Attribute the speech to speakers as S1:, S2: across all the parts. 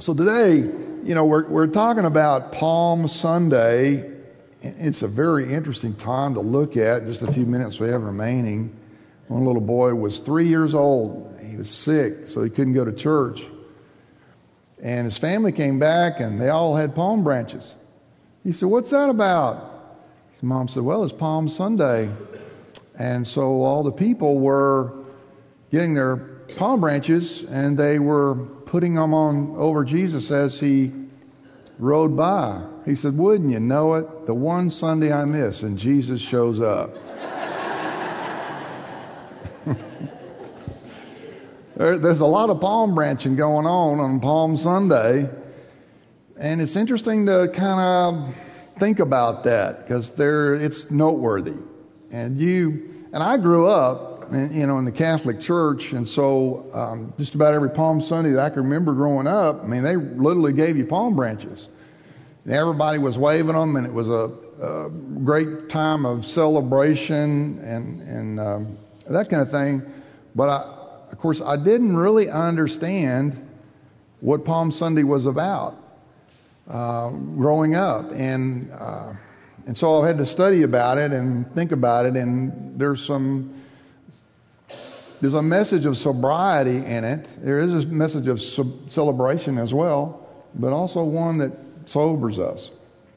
S1: So today, we're talking about Palm Sunday. It's a very interesting time to look at. Just a few minutes we have remaining. One little boy was 3 years old. He was sick, so he couldn't go to church. And his family came back, and they all had palm branches. He said, "What's that about?" His mom said, "Well, it's Palm Sunday." And so all the people were getting their palm branches, and they were putting them on over Jesus as he rode by. He said, "Wouldn't you know it, the one Sunday I miss, and Jesus shows up." There's a lot of palm branching going on Palm Sunday, and it's interesting to kind of think about that because it's noteworthy. And I grew up, in the Catholic Church, and so just about every Palm Sunday that I can remember growing up, they literally gave you palm branches. And everybody was waving them, and it was a great time of celebration and that kind of thing. But of course, I didn't really understand what Palm Sunday was about growing up, and so I had to study about it and think about it. And there's a message of sobriety in it. There is a message of celebration as well, but also one that sobers us.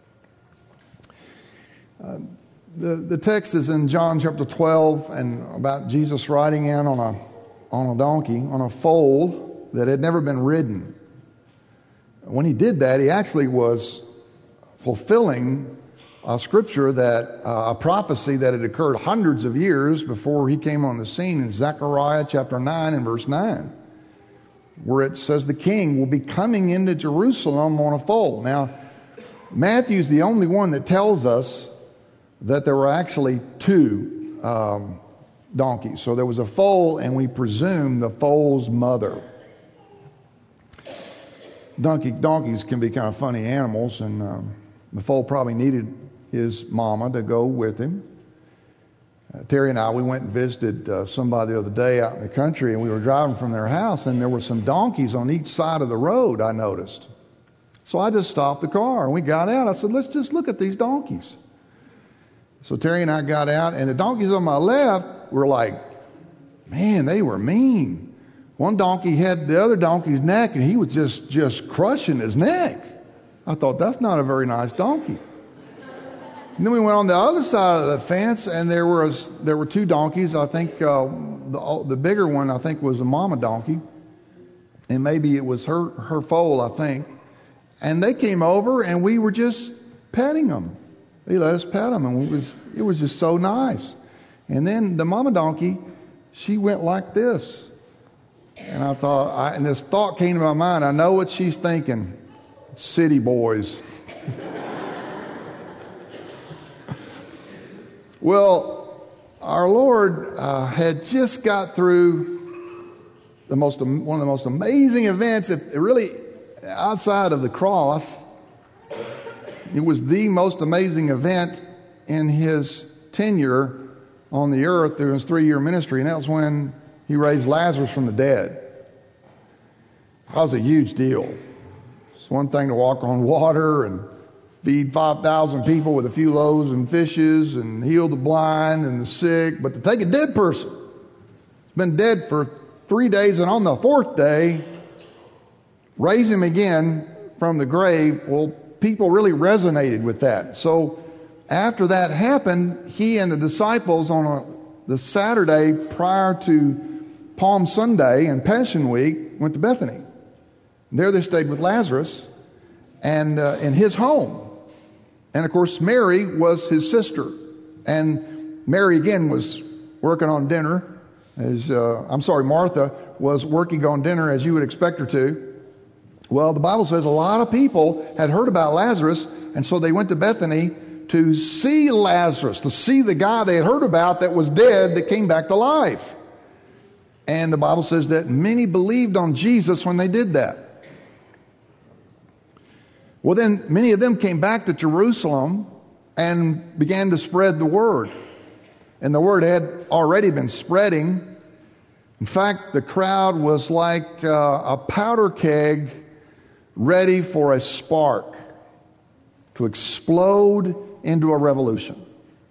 S1: The text is in John chapter 12, and about Jesus riding in on a donkey, on a foal that had never been ridden. When he did that, he actually was fulfilling a scripture a prophecy that had occurred hundreds of years before he came on the scene in Zechariah chapter 9 and verse 9, where it says the king will be coming into Jerusalem on a foal. Now, Matthew's the only one that tells us that there were actually two donkeys. So there was a foal, and we presume the foal's mother. Donkeys can be kind of funny animals, and the foal probably needed his mama to go with him. Terry and I, we went and visited somebody the other day out in the country, and we were driving from their house, and there were some donkeys on each side of the road, I noticed. So I just stopped the car, and we got out. I said, "Let's just look at these donkeys." So Terry and I got out, and the donkeys on my left were like, man, they were mean. One donkey had the other donkey's neck, and he was just crushing his neck. I thought, that's not a very nice donkey. And then we went on the other side of the fence, and there were two donkeys. I think the bigger one, I think, was a mama donkey, and maybe it was her foal, I think. And they came over, and we were just petting them. They let us pet them, and it was just so nice. And then the mama donkey, she went like this. And I thought, and this thought came to my mind, I know what she's thinking. City boys. Well, our Lord had just got through one of the most amazing events, really outside of the cross. It was the most amazing event in his tenure on the earth through his 3-year ministry, and that was when he raised Lazarus from the dead. That was a huge deal. It's one thing to walk on water and feed 5,000 people with a few loaves and fishes and heal the blind and the sick, but to take a dead person, who's been dead for 3 days, and on the 4th day, raise him again from the grave, well, people really resonated with that. So after that happened, he and the disciples on the Saturday prior to Palm Sunday and Passion Week went to Bethany. There they stayed with Lazarus and in his home. And of course, Mary was his sister. And Mary again was working on dinner. Martha was working on dinner as you would expect her to. Well, the Bible says a lot of people had heard about Lazarus, and so they went to Bethany to see Lazarus, to see the guy they had heard about that was dead that came back to life. And the Bible says that many believed on Jesus when they did that. Well, then many of them came back to Jerusalem and began to spread the word. And the word had already been spreading. In fact, the crowd was like a powder keg ready for a spark to explode into a revolution.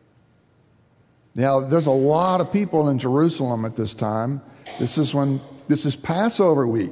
S1: Now, there's a lot of people in Jerusalem at this time. This is Passover week.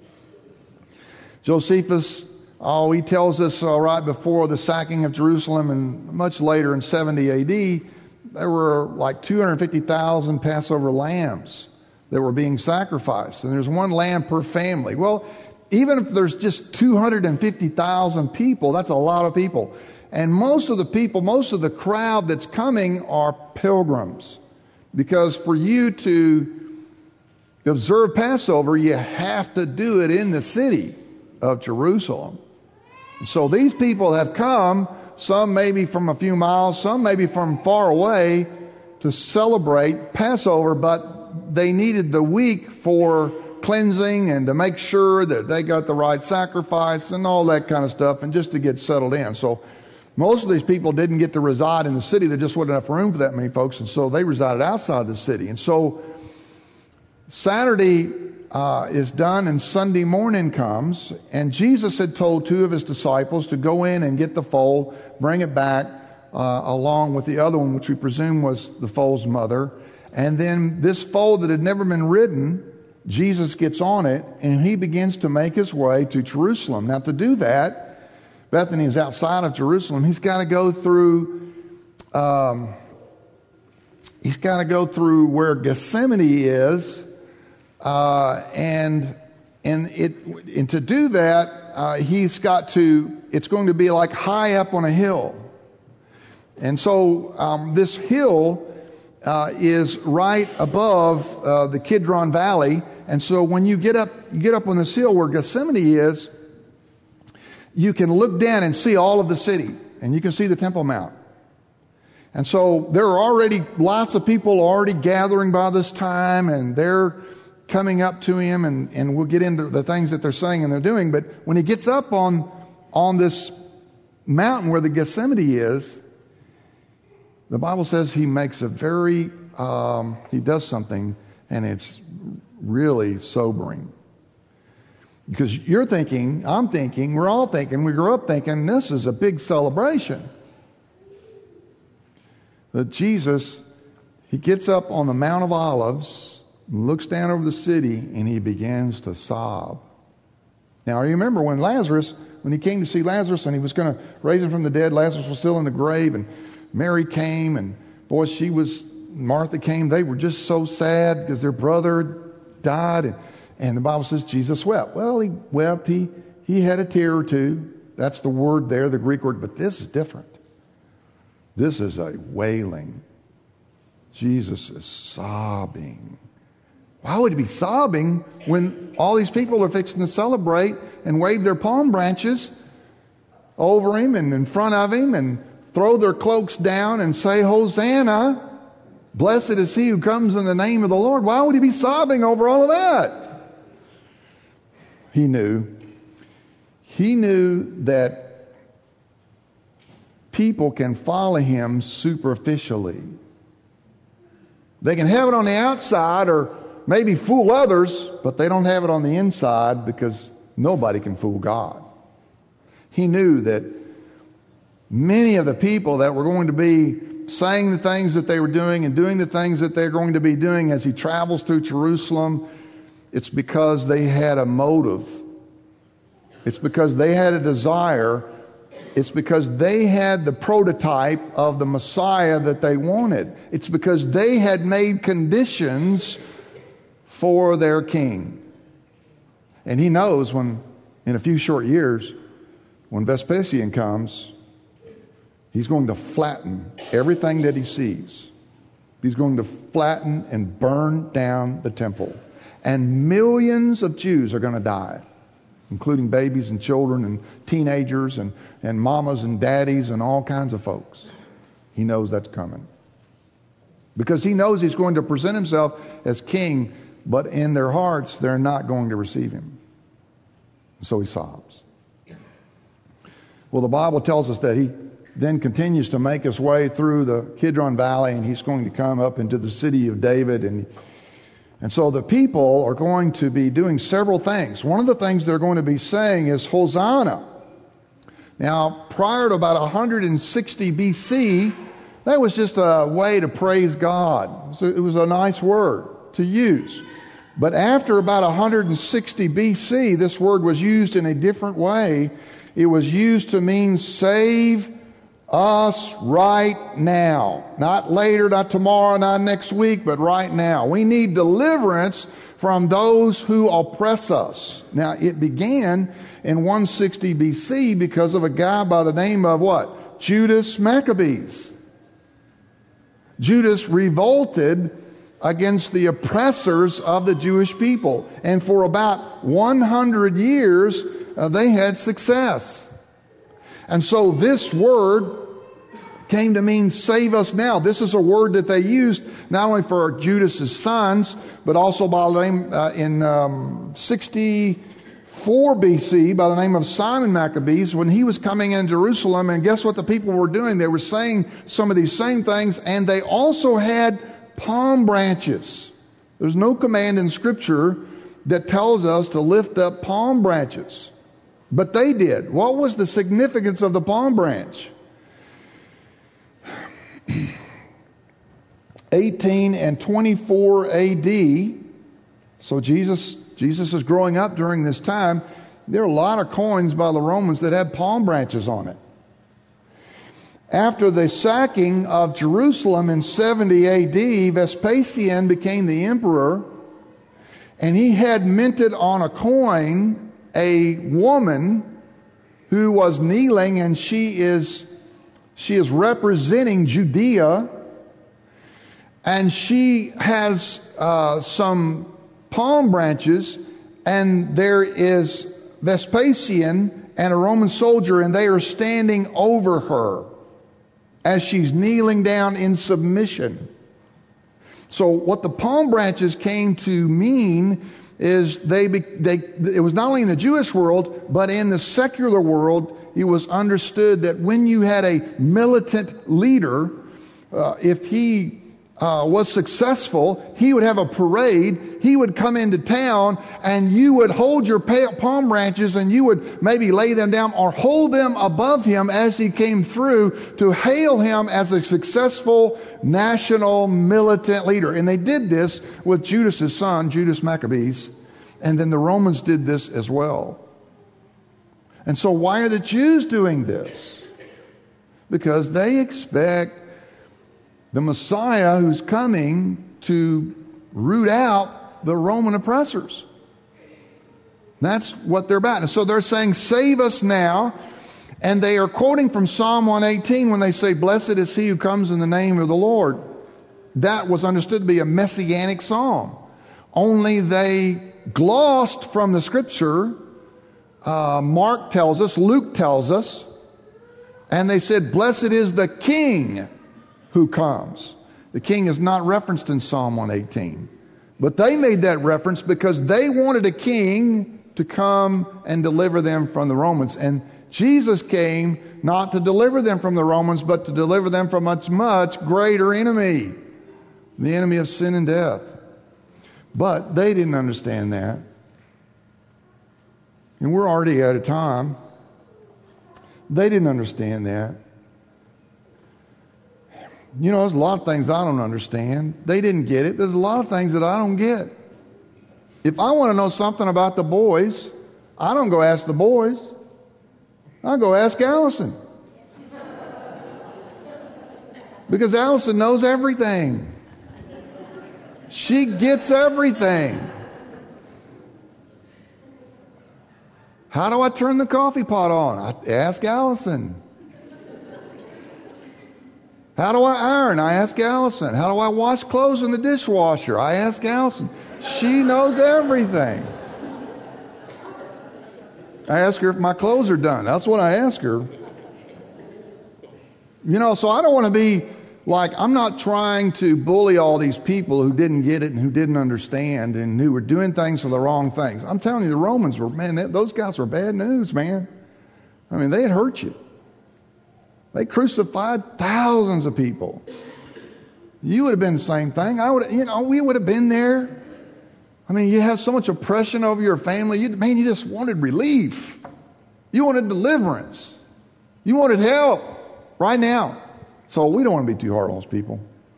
S1: Josephus, he tells us right before the sacking of Jerusalem and much later in 70 AD, there were like 250,000 Passover lambs that were being sacrificed. And there's one lamb per family. Well, even if there's just 250,000 people, that's a lot of people. And most of the crowd that's coming are pilgrims. Because for you to observe Passover, you have to do it in the city of Jerusalem. So these people have come, some maybe from a few miles, some maybe from far away, to celebrate Passover, but they needed the week for cleansing and to make sure that they got the right sacrifice and all that kind of stuff, and just to get settled in. So most of these people didn't get to reside in the city. There just wasn't enough room for that many folks, and so they resided outside the city. And so Saturday is done and Sunday morning comes, and Jesus had told two of his disciples to go in and get the foal, bring it back along with the other one, which we presume was the foal's mother. And then this foal that had never been ridden, Jesus gets on it and he begins to make his way to Jerusalem. Now, to do that, Bethany is outside of Jerusalem. He's got to go through where Gethsemane is. And to do that, it's going to be like high up on a hill. And so this hill is right above the Kidron Valley. And so when you get up on this hill where Gethsemane is, you can look down and see all of the city, and you can see the Temple Mount. And so there are already lots of people already gathering by this time, and they're coming up to him, and we'll get into the things that they're saying and they're doing. But when he gets up on this mountain where the Gethsemane is, the Bible says he makes he does something, and it's really sobering. Because you're thinking, I'm thinking, we're all thinking, we grew up thinking, this is a big celebration. But Jesus, he gets up on the Mount of Olives, and looks down over the city, and he begins to sob. Now, you remember when he came to see Lazarus and he was going to raise him from the dead, Lazarus was still in the grave, and Mary came, and boy, Martha came. They were just so sad because their brother died, and the Bible says Jesus wept. Well, he wept. He had a tear or two. That's the word there, the Greek word, but this is different. This is a wailing. Jesus is sobbing. Why would he be sobbing when all these people are fixing to celebrate and wave their palm branches over him and in front of him and throw their cloaks down and say, Hosanna, blessed is he who comes in the name of the Lord? Why would he be sobbing over all of that? He knew that people can follow him superficially. They can have it on the outside or maybe fool others, but they don't have it on the inside, because nobody can fool God. He knew that many of the people that were going to be saying the things that they were doing and doing the things that they're going to be doing as he travels through Jerusalem, it's because they had a motive. It's because they had a desire. It's because they had the prototype of the Messiah that they wanted. It's because they had made conditions for their king. And he knows when, in a few short years, when Vespasian comes, he's going to flatten everything that he sees. He's going to flatten and burn down the temple. And millions of Jews are going to die, including babies and children and teenagers and mamas and daddies and all kinds of folks. He knows that's coming. Because he knows he's going to present himself as king, but in their hearts, they're not going to receive him. So he sobs. Well, the Bible tells us that he then continues to make his way through the Kidron Valley, and he's going to come up into the city of David, and And so the people are going to be doing several things. One of the things they're going to be saying is Hosanna. Now, prior to about 160 BC, that was just a way to praise God. So it was a nice word to use. But after about 160 BC, this word was used in a different way. It was used to mean save us right now. Not later, not tomorrow, not next week, but right now. We need deliverance from those who oppress us. Now, it began in 160 BC because of a guy by the name of what? Judas Maccabees. Judas revolted against the oppressors of the Jewish people. And for about 100 years, they had success. And so this word came to mean save us now. This is a word that they used not only for Judas's sons, but also by the name in 64 BC by the name of Simon Maccabees when he was coming in Jerusalem. And guess what the people were doing? They were saying some of these same things, and they also had palm branches. There's no command in Scripture that tells us to lift up palm branches. But they did. What was the significance of the palm branch? 18 and 24 AD, so Jesus is growing up during this time. There are a lot of coins by the Romans that had palm branches on it. After the sacking of Jerusalem in 70 AD, Vespasian became the emperor, and he had minted on a coin a woman who was kneeling, and she is representing Judea, and she has some palm branches, and there is Vespasian and a Roman soldier, and they are standing over her as she's kneeling down in submission. So what the palm branches came to mean is it was not only in the Jewish world, but in the secular world, it was understood that when you had a militant leader, if he was successful, he would have a parade. He would come into town, and you would hold your palm branches, and you would maybe lay them down or hold them above him as he came through to hail him as a successful national militant leader. And they did this with Judas's son, Judas Maccabees, and then the Romans did this as well. And so why are the Jews doing this? Because they expect the Messiah who's coming to root out the Roman oppressors. That's what they're about. And so they're saying, save us now. And they are quoting from Psalm 118 when they say, blessed is he who comes in the name of the Lord. That was understood to be a messianic psalm. Only they glossed from the Scripture. Mark tells us, Luke tells us, and they said, blessed is the King who comes. The king is not referenced in Psalm 118. But they made that reference because they wanted a king to come and deliver them from the Romans. And Jesus came not to deliver them from the Romans, but to deliver them from a much greater enemy, the enemy of sin and death. But they didn't understand that. And we're already out of time. They didn't understand that. You know, there's a lot of things I don't understand. They didn't get it. There's a lot of things that I don't get. If I want to know something about the boys, I don't go ask the boys. I go ask Allison. Because Allison knows everything. She gets everything. How do I turn the coffee pot on? I ask Allison. How do I iron? I ask Allison. How do I wash clothes in the dishwasher? I ask Allison. She knows everything. I ask her if my clothes are done. That's what I ask her. You know, so I don't want to be like, I'm not trying to bully all these people who didn't get it and who didn't understand and who were doing things for the wrong things. I'm telling you, the Romans were, man, those guys were bad news, man. I mean, they had hurt you. They crucified thousands of people. You would have been the same thing. We would have been there. I mean, you have so much oppression over your family. You just wanted relief. You wanted deliverance. You wanted help right now. So we don't want to be too hard on those people.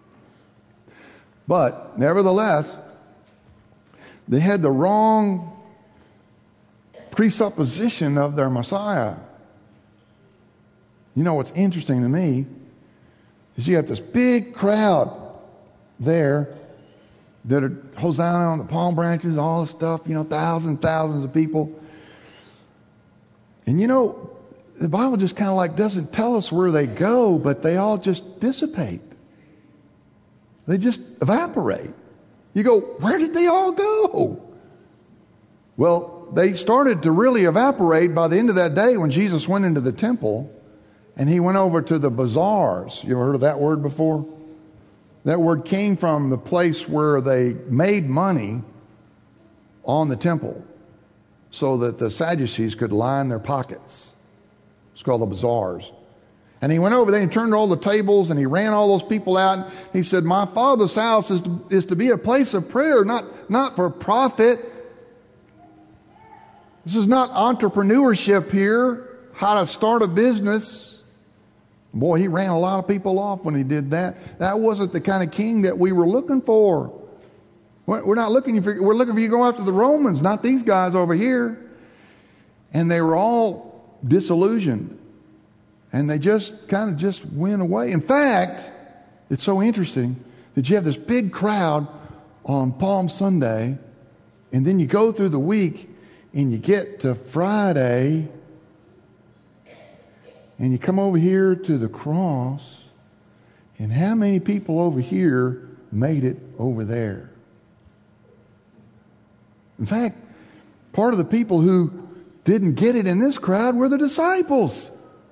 S1: But nevertheless, they had the wrong presupposition of their Messiah. You know what's interesting to me is you have this big crowd there that are Hosanna on the palm branches, all this stuff, thousands and thousands of people. And the Bible just kind of like doesn't tell us where they go, but they all just dissipate. They just evaporate. You go, where did they all go? Well, they started to really evaporate by the end of that day when Jesus went into the temple and he went over to the bazaars. You ever heard of that word before? That word came from the place where they made money on the temple so that the Sadducees could line their pockets. It's called the bazaars. And he went over there and turned all the tables and he ran all those people out. He said, my Father's house is to be a place of prayer, not for profit. This is not entrepreneurship here, how to start a business. Boy, he ran a lot of people off when he did that. That wasn't the kind of king that we were looking for. We're looking for you to go after the Romans, not these guys over here. And they were all disillusioned. And they just went away. In fact, it's so interesting that you have this big crowd on Palm Sunday, and then you go through the week and you get to Friday, and you come over here to the cross, and how many people over here made it over there? In fact, part of the people who didn't get it in this crowd were the disciples.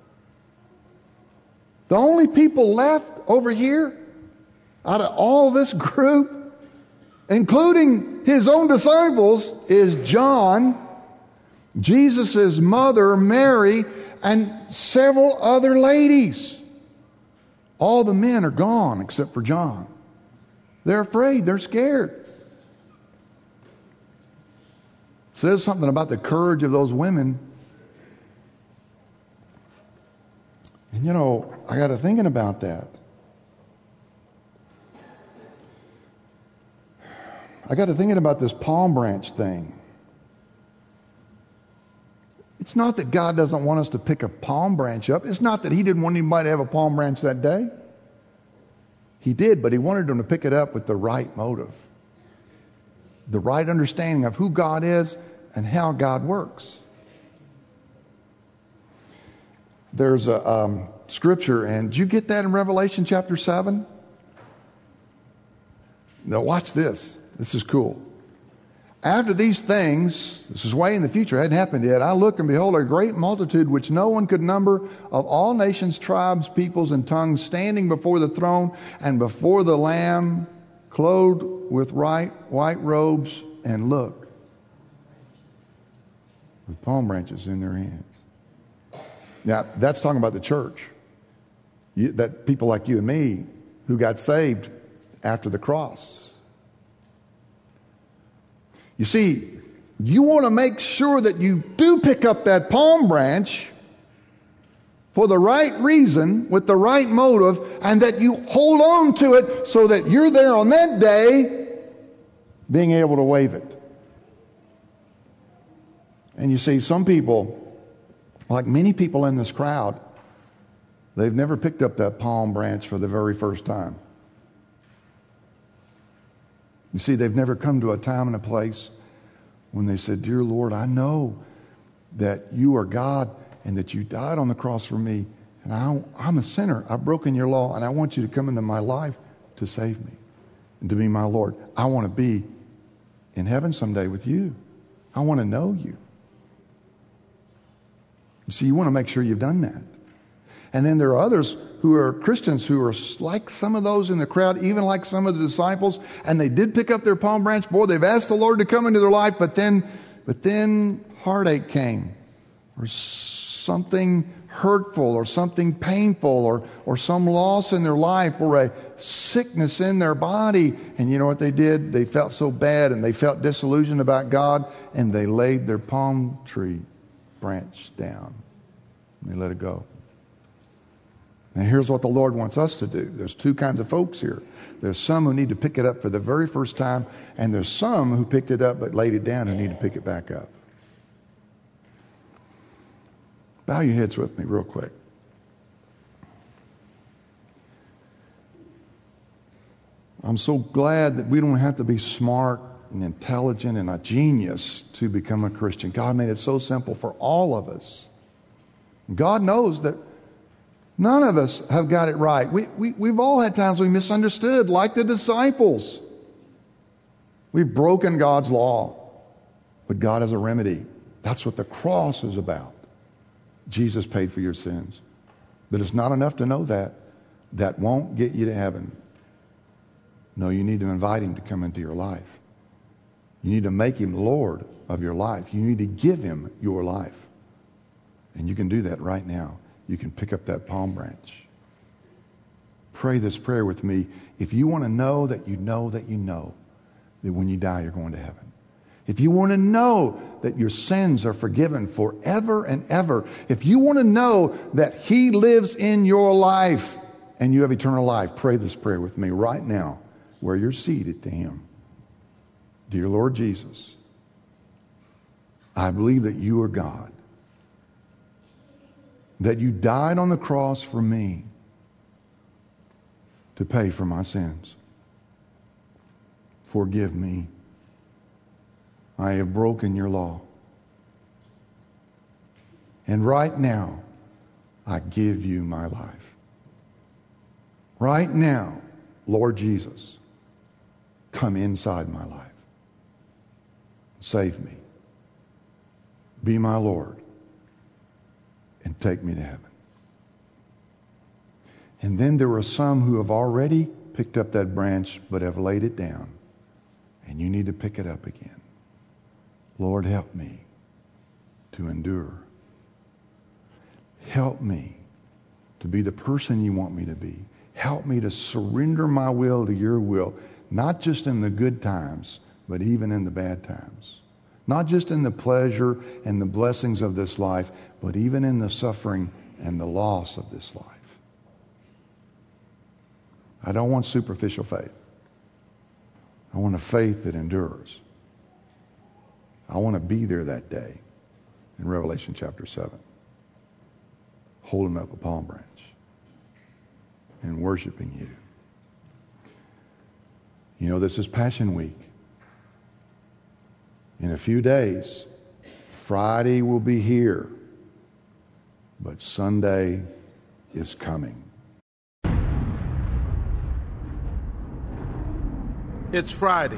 S1: The only people left over here out of all this group, including his own disciples, is John, Jesus' mother, Mary, and several other ladies. All the men are gone except for John. They're afraid. They're scared. It says something about the courage of those women. And I got to thinking about that. I got to thinking about this palm branch thing. It's not that God doesn't want us to pick a palm branch up. It's not that he didn't want anybody to have a palm branch that day. He did, but he wanted them to pick it up with the right motive. The right understanding of who God is and how God works. There's a scripture, and did you get that in Revelation chapter 7? Now watch this. This is cool. After these things, this is way in the future, it hadn't happened yet, I look and behold a great multitude which no one could number, of all nations, tribes, peoples, and tongues, standing before the throne and before the Lamb, clothed with white robes, and look, with palm branches in their hands. Now, that's talking about the church. That people like you and me who got saved after the cross. You see, you want to make sure that you do pick up that palm branch for the right reason, with the right motive, and that you hold on to it so that you're there on that day being able to wave it. And you see, some people, like many people in this crowd, they've never picked up that palm branch for the very first time. You see, they've never come to a time and a place when they said, "Dear Lord, I know that you are God and that you died on the cross for me, and I'm a sinner. I've broken your law, and I want you to come into my life to save me and to be my Lord. I want to be in heaven someday with you. I want to know you." You see, you want to make sure you've done that. And then there are others who are Christians who are like some of those in the crowd, even like some of the disciples, and they did pick up their palm branch. Boy, they've asked the Lord to come into their life, but then heartache came, or something hurtful or something painful or some loss in their life or a sickness in their body. And you know what they did? They felt so bad and they felt disillusioned about God, and they laid their palm tree branch down. And they let it go. Now here's what the Lord wants us to do. There's two kinds of folks here. There's some who need to pick it up for the very first time, and there's some who picked it up but laid it down who need to pick it back up. Bow your heads with me real quick. I'm so glad that we don't have to be smart and intelligent and a genius to become a Christian. God made it so simple for all of us. God knows that none of us have got it right. We've all had times we misunderstood, like the disciples. We've broken God's law, but God has a remedy. That's what the cross is about. Jesus paid for your sins. But it's not enough to know that. That won't get you to heaven. No, you need to invite Him to come into your life. You need to make Him Lord of your life. You need to give Him your life. And you can do that right now. You can pick up that palm branch. Pray this prayer with me. If you want to know that you know that you know that when you die you're going to heaven. If you want to know that your sins are forgiven forever and ever. If you want to know that He lives in your life and you have eternal life, pray this prayer with me right now where you're seated to Him. Dear Lord Jesus, I believe that you are God. That you died on the cross for me to pay for my sins. Forgive me. I have broken your law. And right now, I give you my life. Right now, Lord Jesus, come inside my life. Save me. Be my Lord. And take me to heaven. And then there are some who have already picked up that branch but have laid it down. And you need to pick it up again. Lord, help me to endure. Help me to be the person you want me to be. Help me to surrender my will to your will, not just in the good times, but even in the bad times. Not just in the pleasure and the blessings of this life, but even in the suffering and the loss of this life. I don't want superficial faith. I want a faith that endures. I want to be there that day in Revelation chapter 7, holding up a palm branch and worshiping you. You know, this is Passion Week. In a few days, Friday will be here, but Sunday is coming.
S2: It's Friday.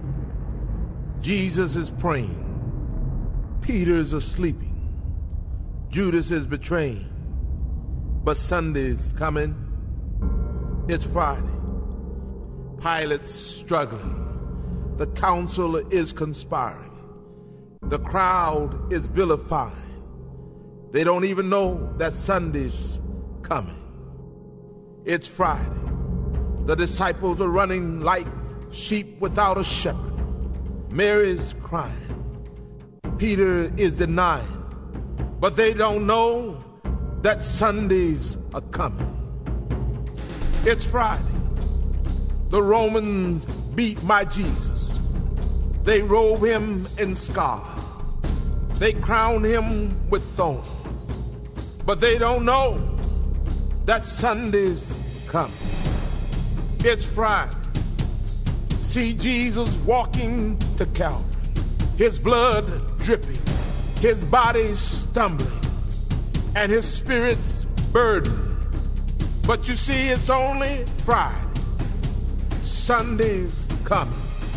S2: Jesus is praying. Peter's sleeping. Judas is betraying. But Sunday's coming. It's Friday. Pilate's struggling. The council is conspiring. The crowd is vilifying. They don't even know that Sunday's coming. It's Friday. The disciples are running like sheep without a shepherd. Mary's crying. Peter is denying. But they don't know that Sundays are coming. It's Friday. The Romans beat my Jesus. They robe him in scarlet. They crown him with thorns. But they don't know that Sunday's coming. It's Friday. See Jesus walking to Calvary. His blood dripping. His body stumbling. And his spirit's burdened. But you see, it's only Friday. Sunday's coming.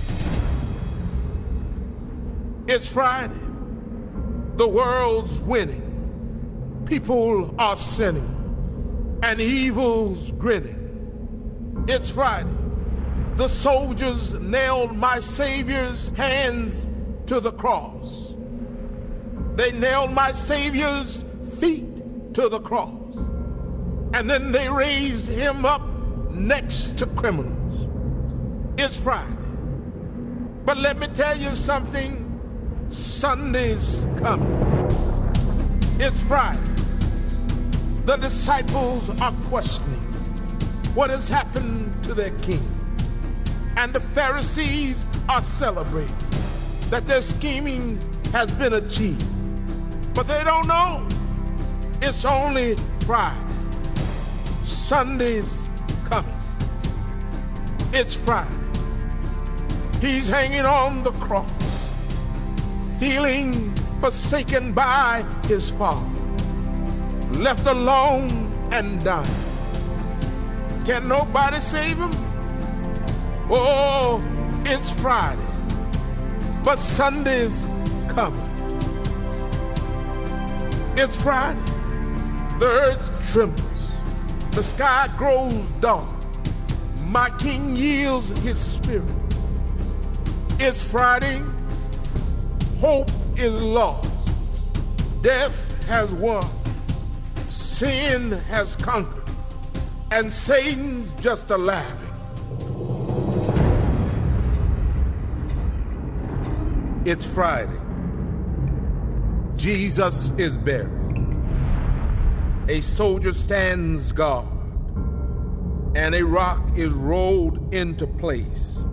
S2: It's Friday. The world's winning. People are sinning. And evil's grinning. It's Friday. The soldiers nailed my Savior's hands to the cross. They nailed my Savior's feet to the cross. And then they raised him up next to criminals. It's Friday. But let me tell you something. Sunday's coming. It's Friday. The disciples are questioning what has happened to their king. And the Pharisees are celebrating that their scheming has been achieved. But they don't know it's only Friday. Sunday's coming. It's Friday. He's hanging on the cross, feeling forsaken by his Father, left alone and dying. Can nobody save him? Oh, it's Friday, but Sunday's coming. It's Friday. The earth trembles. The sky grows dark. My King yields his spirit. It's Friday. Hope is lost. Death has won. Sin has conquered. And Satan's just a laughing. It's Friday. Jesus is buried. A soldier stands guard, and a rock is rolled into place.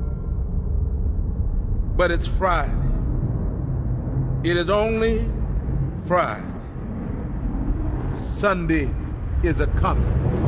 S2: But it's Friday. It is only Friday. Sunday is a coming.